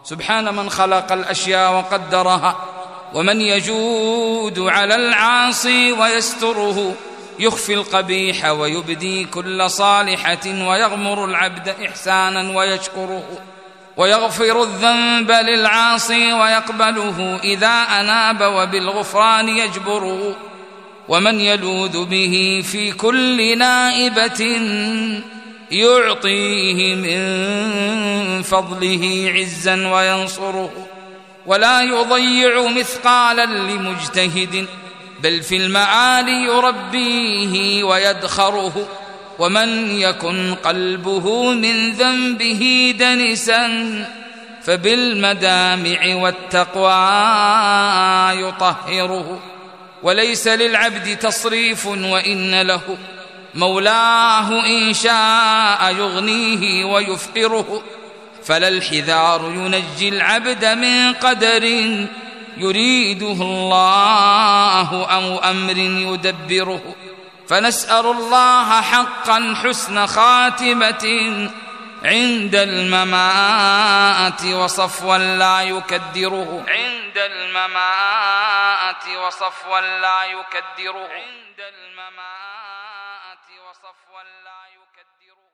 سبحان من خلق الأشياء وقدرها، ومن يجود على العاصي ويستره، يخفي القبيح ويبدي كل صالحة، ويغمر العبد إحسانا ويشكره، ويغفر الذنب للعاصي ويقبله إذا أناب، وبالغفران يجبره. ومن يلوذ به في كل نائبة، يعطيه من فضله عزا وينصره، ولا يضيع مثقالا لمجتهد، بل في المعالي يربيه ويدخره. ومن يكن قلبه من ذنبه دنسا، فبالمدامع والتقوى يطهره. وليس للعبد تصريف، وإن له مولاه إن شاء يغنيه ويفقره. فلا الحذار ينجي العبد من قدر يريده الله أو أمر يدبره. فنسأل الله حقا حسن خاتمة عند الممات، وصفوا لا يكدره. عند الممات وصفوا لا يكدره. عند الممات وصفوا لا يكدره.